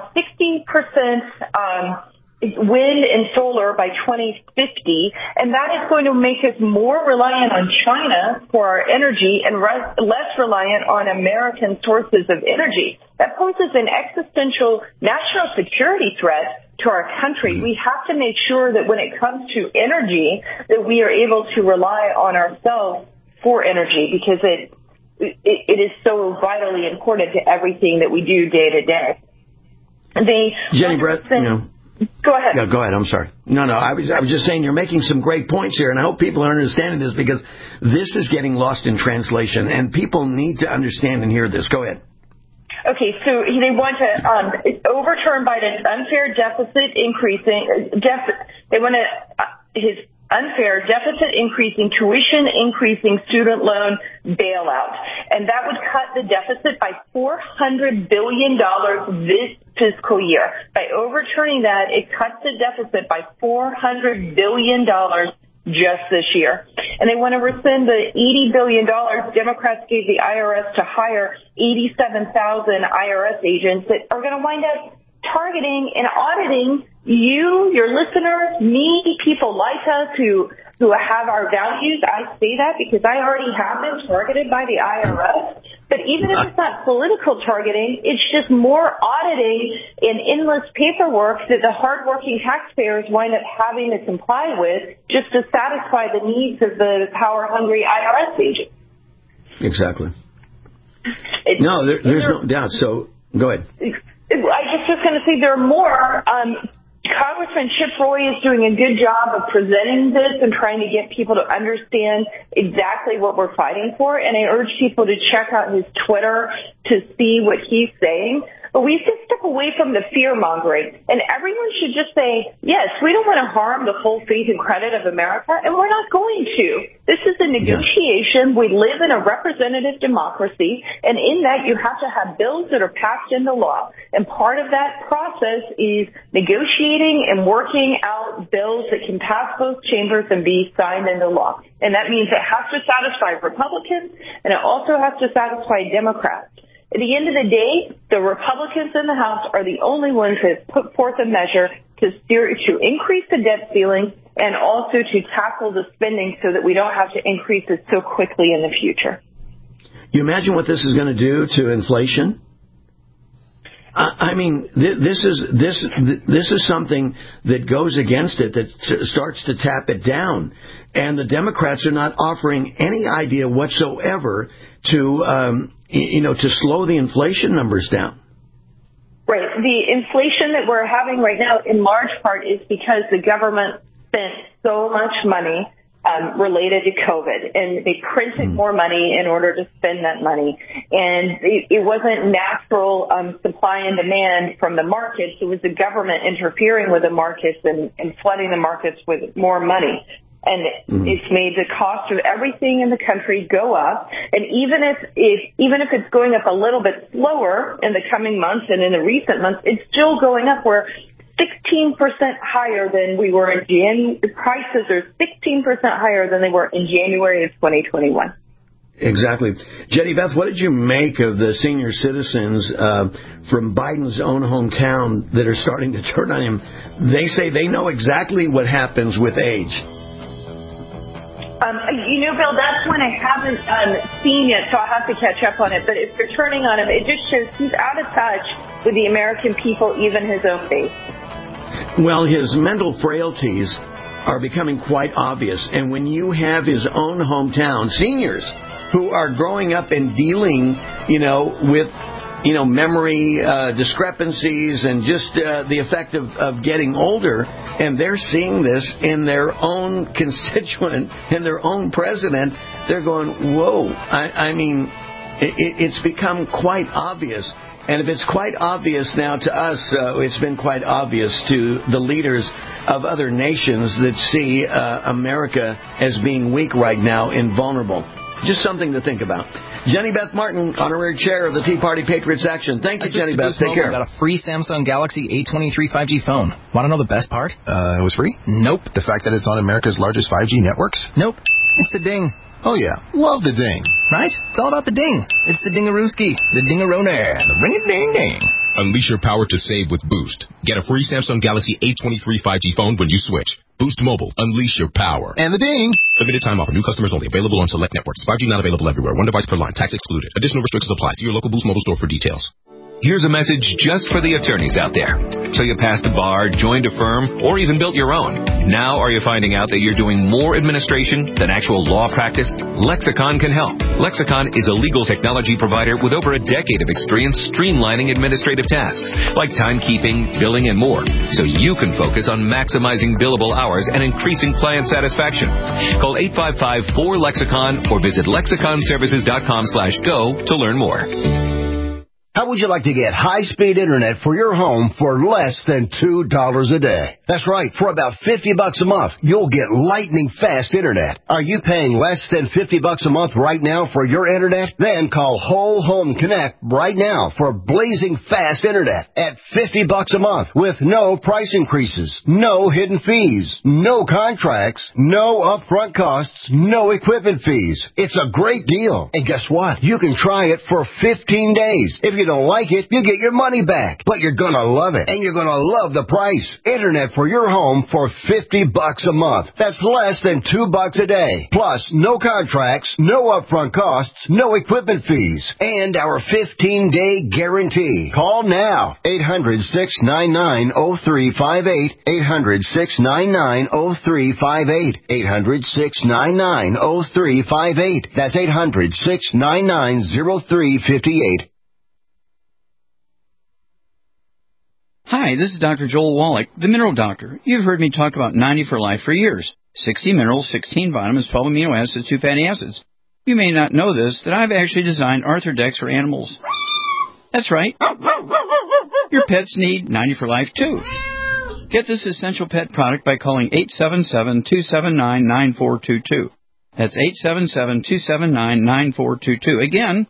60% wind and solar by 2050, and that is going to make us more reliant on China for our energy and less reliant on American sources of energy. That poses an existential national security threat to our country. We have to make sure that when it comes to energy, that we are able to rely on ourselves for energy, because it is so vitally important to everything that we do day to day. Jenny Brett, go ahead. Yeah, go ahead. I'm sorry. No, I was just saying you're making some great points here, and I hope people are understanding this, because this is getting lost in translation, and people need to understand and hear this. Go ahead. Okay, so they want to overturn Biden's unfair deficit increasing. They want his unfair deficit increasing, tuition increasing, student loan bailout, and that would cut the deficit by $400 billion this fiscal year. By overturning that, it cuts the deficit by $400 billion just this year. And they want to rescind the $80 billion Democrats gave the IRS to hire 87,000 IRS agents that are going to wind up targeting and auditing you, your listeners, me, people like us who have our values. I say that because I already have been targeted by the IRS. But even if it's not political targeting, it's just more auditing and endless paperwork that the hardworking taxpayers wind up having to comply with just to satisfy the needs of the power-hungry IRS agents. Exactly. There's no doubt. So go ahead. I just was going to say there are more. Congressman Chip Roy is doing a good job of presenting this and trying to get people to understand exactly what we're fighting for. And I urge people to check out his Twitter to see what he's saying. But we have to step away from the fear-mongering, and everyone should just say, yes, we don't want to harm the full faith and credit of America, and we're not going to. This is a negotiation. We live in a representative democracy, and in that you have to have bills that are passed into law. And part of that process is negotiating and working out bills that can pass both chambers and be signed into law. And that means it has to satisfy Republicans, and it also has to satisfy Democrats. At the end of the day, the Republicans in the House are the only ones that have put forth a measure to increase the debt ceiling and also to tackle the spending so that we don't have to increase it so quickly in the future. You imagine what this is going to do to inflation? I mean, this is something that goes against it, that starts to tap it down, and the Democrats are not offering any idea whatsoever to to slow the inflation numbers down. Right. The inflation that we're having right now, in large part, is because the government spent so much money related to COVID, and they printed more money in order to spend that money. And it wasn't natural supply and demand from the markets. It was the government interfering with the markets and flooding the markets with more money. And it's made the cost of everything in the country go up. And even if it's going up a little bit slower in the coming months and in the recent months, it's still going up. We're 16% higher than we were in January. The prices are 16% higher than they were in January of 2021. Exactly. Jenny Beth, what did you make of the senior citizens from Biden's own hometown that are starting to turn on him? They say they know exactly what happens with age. Bill, that's one I haven't seen yet, so I'll have to catch up on it. But if they're turning on him, it just shows he's out of touch with the American people, even his own base. Well, his mental frailties are becoming quite obvious. And when you have his own hometown, seniors who are growing up and dealing, with memory discrepancies and just the effect of getting older, and they're seeing this in their own constituent, in their own president, they're going, whoa. I mean, it's become quite obvious. And if it's quite obvious now to us, it's been quite obvious to the leaders of other nations that see America as being weak right now and vulnerable. Just something to think about. Jenny Beth Martin, honorary chair of the Tea Party Patriots Action. Thank you, Jenny Beth. Take care. Got a free Samsung Galaxy A23 5G phone. Want to know the best part? It was free? Nope. The fact that it's on America's largest 5G networks? Nope. It's the ding. Oh, yeah. Love the ding. Right? It's all about the ding. It's the dingarooski, the dingaroner, the ring-a-ding-ding. Unleash your power to save with Boost. Get a free Samsung Galaxy A23 5G phone when you switch. Boost Mobile. Unleash your power. And the ding. Limited time offer. New customers only. Available on select networks. 5G not available everywhere. One device per line. Tax excluded. Additional restrictions apply. See your local Boost Mobile store for details. Here's a message just for the attorneys out there. So you passed a bar, joined a firm, or even built your own. Now are you finding out that you're doing more administration than actual law practice? Lexicon can help. Lexicon is a legal technology provider with over a decade of experience streamlining administrative tasks like timekeeping, billing, and more, so you can focus on maximizing billable hours and increasing client satisfaction. Call 855-4LEXICON or visit lexiconservices.com/go to learn more. How would you like to get high-speed internet for your home for less than $2 a day? That's right. For about $50 a month, you'll get lightning-fast internet. Are you paying less than $50 a month right now for your internet? Then call Whole Home Connect right now for blazing fast internet at $50 a month with no price increases, no hidden fees, no contracts, no upfront costs, no equipment fees. It's a great deal. And guess what? You can try it for 15 days. If you don't like it, you get your money back. But you're going to love it, and you're going to love the price. Internet for your home for $50 a month. That's less than $2 a day. Plus, no contracts, no upfront costs, no equipment fees, and our 15-day guarantee. Call now. 800-699-0358. 800-699-0358. 800-699-0358. That's 800-699-0358. Hi, this is Dr. Joel Wallach, the Mineral Doctor. You've heard me talk about 90 for Life for years. 60 minerals, 16 vitamins, 12 amino acids, 2 fatty acids. You may not know this, that I've actually designed Arthrodex for animals. That's right. Your pets need 90 for Life, too. Get this essential pet product by calling 877-279-9422. That's 877-279-9422. Again,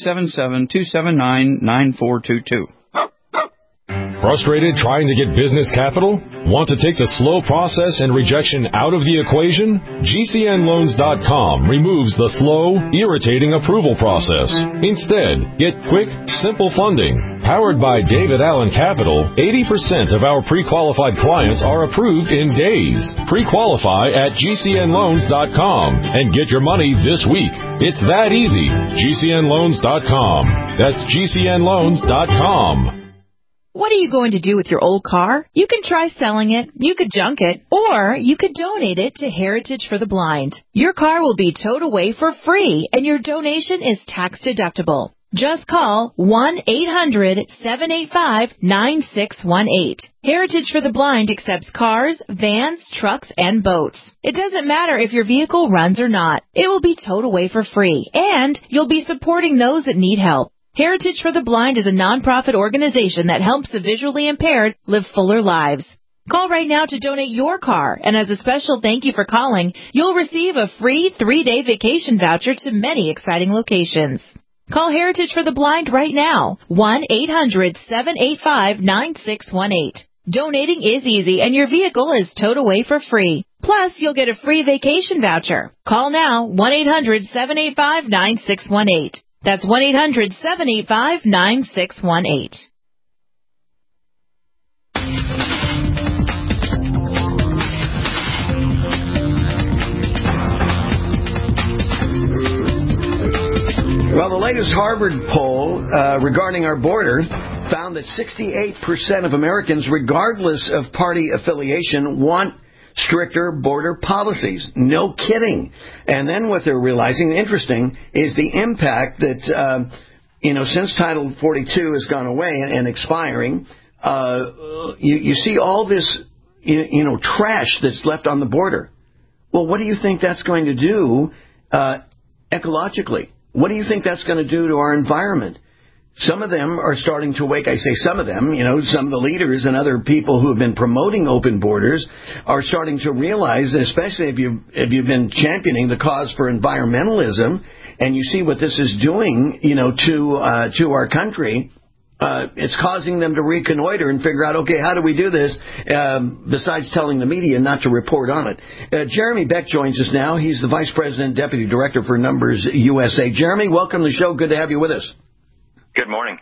877-279-9422. Frustrated trying to get business capital? Want to take the slow process and rejection out of the equation? GCNLoans.com removes the slow, irritating approval process. Instead, get quick, simple funding. Powered by David Allen Capital, 80% of our pre-qualified clients are approved in days. Pre-qualify at GCNLoans.com and get your money this week. It's that easy. GCNLoans.com. That's GCNLoans.com. What are you going to do with your old car? You can try selling it, you could junk it, or you could donate it to Heritage for the Blind. Your car will be towed away for free, and your donation is tax deductible. Just call 1-800-785-9618. Heritage for the Blind accepts cars, vans, trucks, and boats. It doesn't matter if your vehicle runs or not. It will be towed away for free, and you'll be supporting those that need help. Heritage for the Blind is a nonprofit organization that helps the visually impaired live fuller lives. Call right now to donate your car, and as a special thank you for calling, you'll receive a free 3-day vacation voucher to many exciting locations. Call Heritage for the Blind right now, 1-800-785-9618. Donating is easy, and your vehicle is towed away for free. Plus, you'll get a free vacation voucher. Call now, 1-800-785-9618. That's 1-800-785-9618. Well, the latest Harvard poll regarding our border found that 68% of Americans, regardless of party affiliation, want stricter border policies. No kidding. And then what they're realizing, interesting, is the impact that, since Title 42 has gone away and expiring, you see all this, trash that's left on the border. Well, what do you think that's going to do ecologically? What do you think that's going to do to our environment? Some of them are starting to wake. I say some of them, some of the leaders and other people who have been promoting open borders are starting to realize, especially if you've been championing the cause for environmentalism, and you see what this is doing, to our country. It's causing them to reconnoiter and figure out, okay, how do we do this, besides telling the media not to report on it. Jeremy Beck joins us now. He's the Vice President, Deputy Director for Numbers USA. Jeremy, welcome to the show. Good to have you with us. Good morning.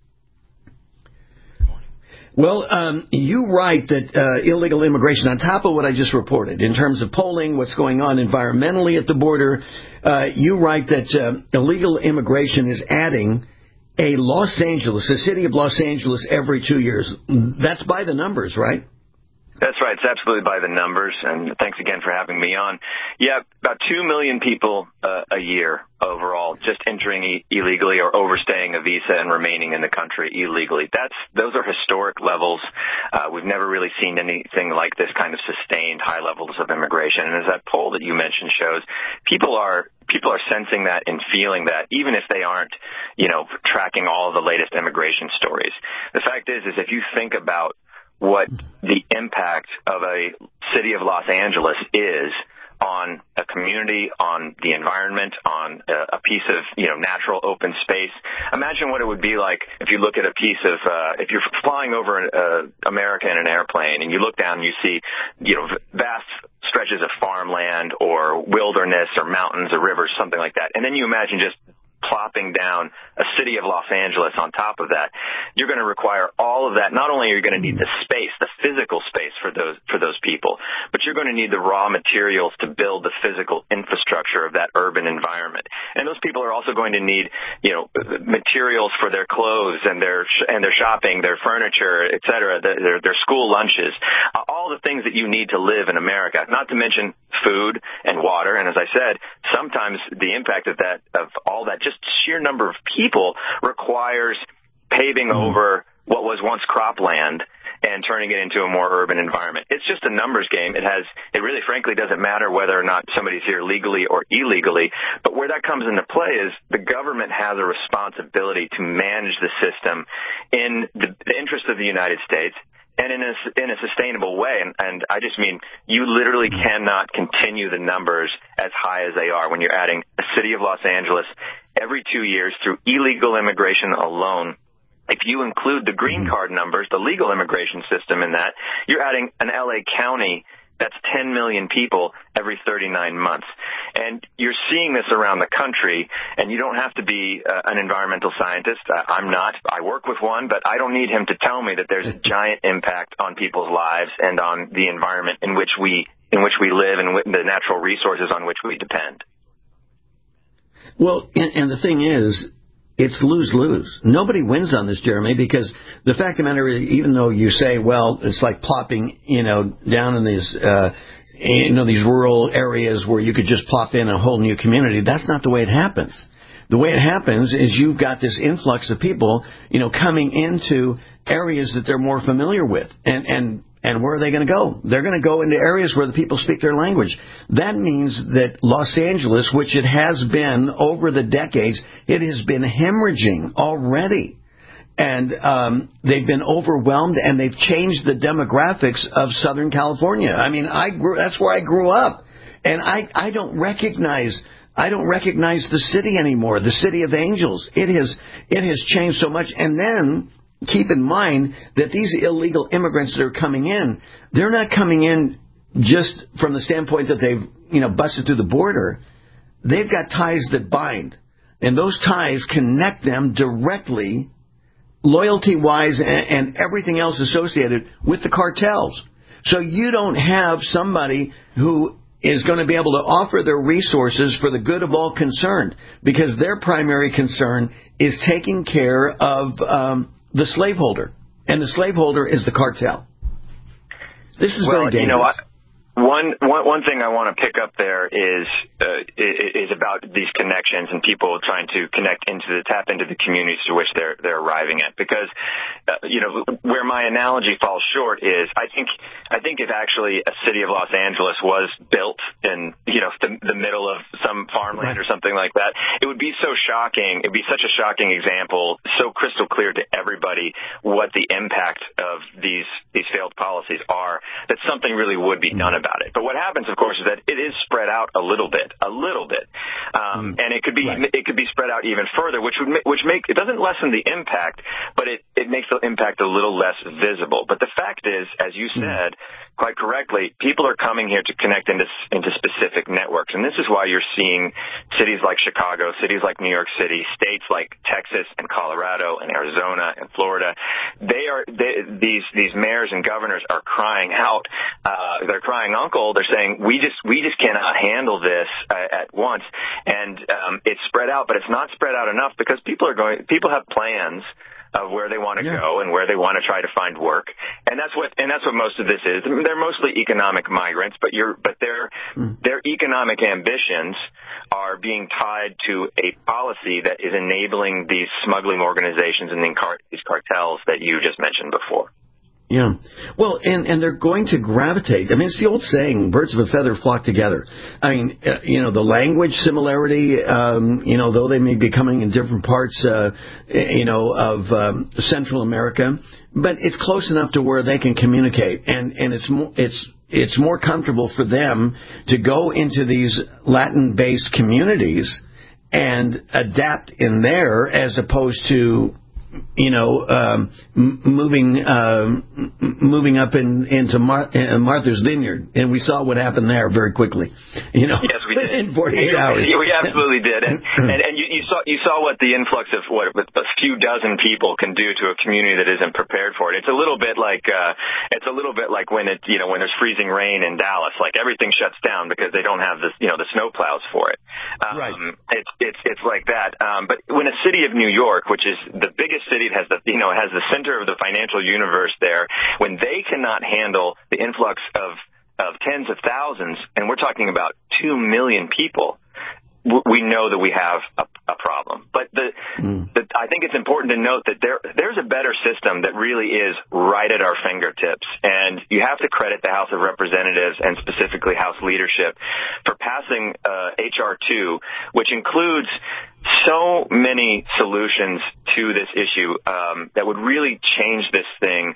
Well, you write that illegal immigration, on top of what I just reported, in terms of polling, what's going on environmentally at the border, you write that illegal immigration is adding a city of Los Angeles every 2 years. That's by the numbers, right? That's right. It's absolutely by the numbers, and thanks again for having me on. Yeah, about 2 million people a year overall just entering illegally or overstaying a visa and remaining in the country illegally. Those are historic levels. We've never really seen anything like this kind of sustained high levels of immigration. And as that poll that you mentioned shows, people are sensing that and feeling that, even if they aren't, tracking all of the latest immigration stories. The fact is if you think about what the impact of a city of Los Angeles is on a community, on the environment, on a piece of, natural open space. Imagine what it would be like if you look at a piece of, if you're flying over America in an airplane and you look down and you see, vast stretches of farmland or wilderness or mountains or rivers, something like that. And then you imagine just plopping down a city of Los Angeles on top of that. You're going to require all of that. Not only are you going to need the space, the physical space for those people, but you're going to need the raw materials to build the physical infrastructure of that urban environment. And those people are also going to need, materials for their clothes and their shopping, their furniture, et cetera, their school lunches, all the things that you need to live in America, not to mention food and water. And as I said, sometimes the impact of all that, just sheer number of people, requires paving over what was once cropland and turning it into a more urban environment. It's just a numbers game. It really frankly doesn't matter whether or not somebody's here legally or illegally. But where that comes into play is the government has a responsibility to manage the system in the interest of the United States and in a sustainable way. And I just mean you literally cannot continue the numbers as high as they are when you're adding a city of Los Angeles every 2 years through illegal immigration alone. If you include the green card numbers, the legal immigration system in that, you're adding an L.A. County that's 10 million people every 39 months. And you're seeing this around the country, and you don't have to be an environmental scientist. I'm not. I work with one, but I don't need him to tell me that there's a giant impact on people's lives and on the environment in which we live and the natural resources on which we depend. Well, and the thing is, it's lose-lose. Nobody wins on this, Jeremy, because the fact of the matter is, even though you say, well, it's like plopping, down in these, these rural areas where you could just plop in a whole new community, that's not the way it happens. The way it happens is you've got this influx of people, coming into areas that they're more familiar with. And where are they going to go? They're going to go into areas where the people speak their language. That means that Los Angeles, which it has been over the decades, it has been hemorrhaging already. And they've been overwhelmed, and they've changed the demographics of Southern California. I mean, that's where I grew up. And I don't recognize the city anymore, the City of Angels. It has changed so much. And then keep in mind that these illegal immigrants that are coming in, they're not coming in just from the standpoint that they've, busted through the border. They've got ties that bind. And those ties connect them directly, loyalty-wise and everything else associated with the cartels. So you don't have somebody who is going to be able to offer their resources for the good of all concerned, because their primary concern is taking care of the slaveholder, and the slaveholder is the cartel. This is very dangerous. One thing I want to pick up there is about these connections and people trying to tap into the communities to which they're arriving at. Because where my analogy falls short is I think if actually a city of Los Angeles was built in the middle of some farmland or something like that, it would be so shocking. It'd be such a shocking example, so crystal clear to everybody what the impact of these failed policies are, that something really would be done about it. But what happens, of course, is that it is spread out a little bit, and it could be spread out even further, which it doesn't lessen the impact, but it makes the impact a little less visible. But the fact is, as you said quite correctly, people are coming here to connect into specific networks, and this is why you're seeing cities like Chicago, cities like New York City, states like Texas and Colorado and Arizona and Florida. These mayors and governors are crying out. They're crying uncle. They're saying we just cannot handle this at once, and it's spread out, but it's not spread out enough because people have plans of where they want to go and where they want to try to find work, and that's what most of this is. They're mostly economic migrants, but their economic ambitions are being tied to a policy that is enabling these smuggling organizations and these cartels that you just mentioned before. Yeah. Well, and they're going to gravitate. I mean, it's the old saying, birds of a feather flock together. I mean, the language similarity, though they may be coming in different parts, of Central America, but it's close enough to where they can communicate. And it's more comfortable for them to go into these Latin-based communities and adapt in there as opposed to moving up into Martha's Vineyard, and we saw what happened there very quickly. Yes, we did. In 48 hours. We absolutely did, and you saw what the influx of a few dozen people can do to a community that isn't prepared for it. It's a little bit like when when there's freezing rain in Dallas, like everything shuts down because they don't have the snow plows for it. Right. It's like that. But when a city of New York, which is the biggest city, has the center of the financial universe there, when they cannot handle the influx of tens of thousands, and we're talking about 2 million people, we know that we have a problem. But I think it's important to note that there's a better system that really is right at our fingertips. And you have to credit the House of Representatives and specifically House leadership for passing H.R. 2, which includes so many solutions to this issue that would really change this thing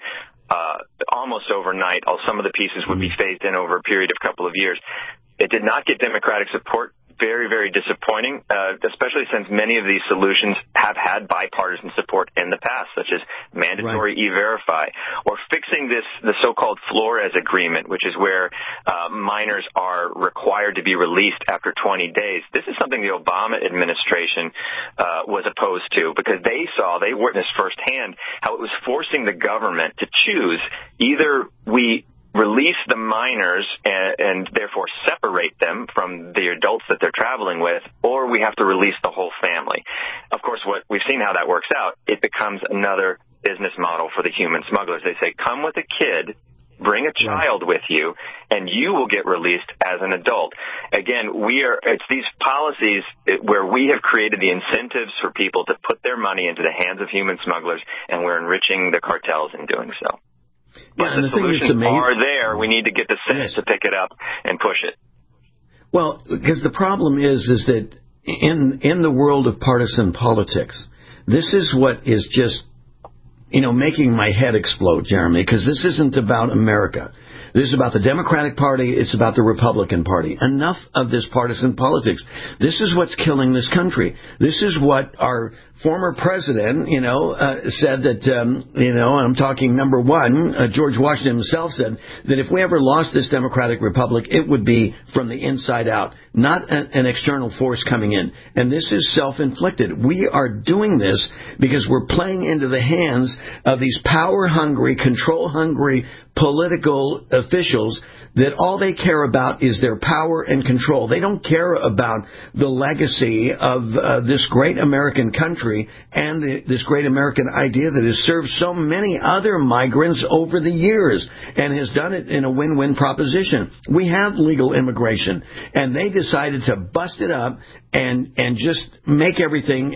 almost overnight. Some of the pieces would be phased in over a period of a couple of years. It did not get Democratic support. Very, very disappointing, especially since many of these solutions have had bipartisan support in the past, such as mandatory E-Verify, or fixing the so-called Flores Agreement, which is where minors are required to be released after 20 days. This is something the Obama administration was opposed to because they witnessed firsthand how it was forcing the government to choose either we release the minors and therefore separate them from the adults that they're traveling with, or we have to release the whole family. Of course, what we've seen how that works out, it becomes another business model for the human smugglers. They say, come with a kid, bring a child with you, and you will get released as an adult. Again, it's these policies where we have created the incentives for people to put their money into the hands of human smugglers, and we're enriching the cartels in doing so. But the solutions are there. We need to get the Senate to pick it up and push it. Well, because the problem is that in the world of partisan politics, this is what is just, making my head explode, Jeremy, because this isn't about America. This is about the Democratic Party. It's about the Republican Party. Enough of this partisan politics. This is what's killing this country. This is what our former president, said that, and I'm talking number one, George Washington himself said that if we ever lost this Democratic Republic, it would be from the inside out, not an external force coming in. And this is self-inflicted. We are doing this because we're playing into the hands of these power-hungry, control-hungry political officials that all they care about is their power and control. They don't care about the legacy of this great American country and this great American idea that has served so many other migrants over the years and has done it in a win-win proposition. We have legal immigration, and they decided to bust it up and just make everything,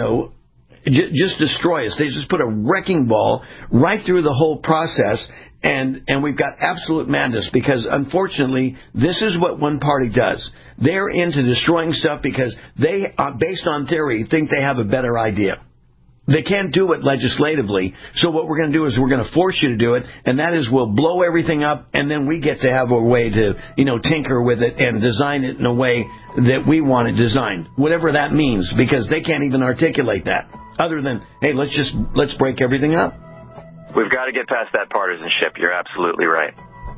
just destroy us. They just put a wrecking ball right through the whole process. And we've got absolute madness because, unfortunately, this is what one party does. They're into destroying stuff because they, based on theory, think they have a better idea. They can't do it legislatively, so what we're going to do is we're going to force you to do it, and that is we'll blow everything up, and then we get to have a way to, tinker with it and design it in a way that we want it designed, whatever that means, because they can't even articulate that, other than, hey, let's break everything up. We've got to get past that partisanship. You're absolutely right.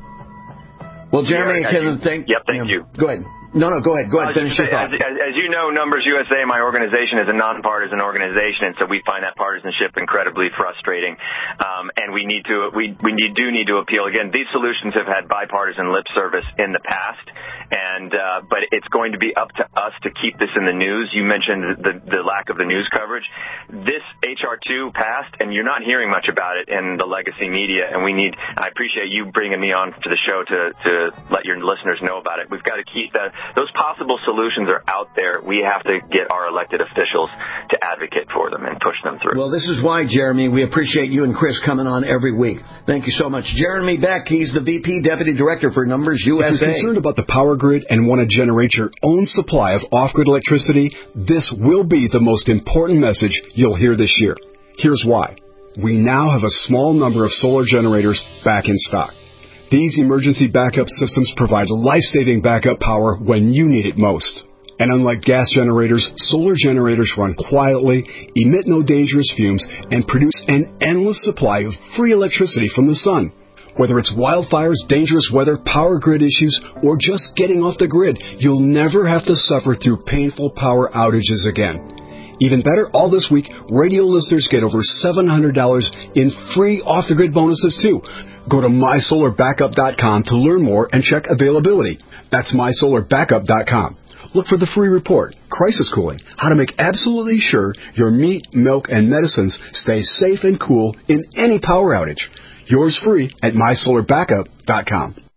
Well, Jeremy, thank you. Go ahead. No, go ahead. Finish your thought. As you know, Numbers USA, my organization, is a nonpartisan organization, and so we find that partisanship incredibly frustrating. And we do need to appeal. Again, these solutions have had bipartisan lip service in the past, but it's going to be up to us to keep this in the news. You mentioned the lack of the news coverage. This H.R. 2 passed, and you're not hearing much about it in the legacy media. And I appreciate you bringing me on to the show to let your listeners know about it. We've got to keep that. Those possible solutions are out there. We have to get our elected officials to advocate for them and push them through. Well, this is why, Jeremy, we appreciate you and Chris coming on every week. Thank you so much. Jeremy Beck, he's the VP Deputy Director for Numbers USA. If you're concerned about the power grid and want to generate your own supply of off-grid electricity, this will be the most important message you'll hear this year. Here's why. We now have a small number of solar generators back in stock. These emergency backup systems provide life-saving backup power when you need it most. And unlike gas generators, solar generators run quietly, emit no dangerous fumes, and produce an endless supply of free electricity from the sun. Whether it's wildfires, dangerous weather, power grid issues, or just getting off the grid, you'll never have to suffer through painful power outages again. Even better, all this week, radio listeners get over $700 in free off-the-grid bonuses, too. Go to mysolarbackup.com to learn more and check availability. That's mysolarbackup.com. Look for the free report, Crisis Cooling, how to make absolutely sure your meat, milk, and medicines stay safe and cool in any power outage. Yours free at mysolarbackup.com.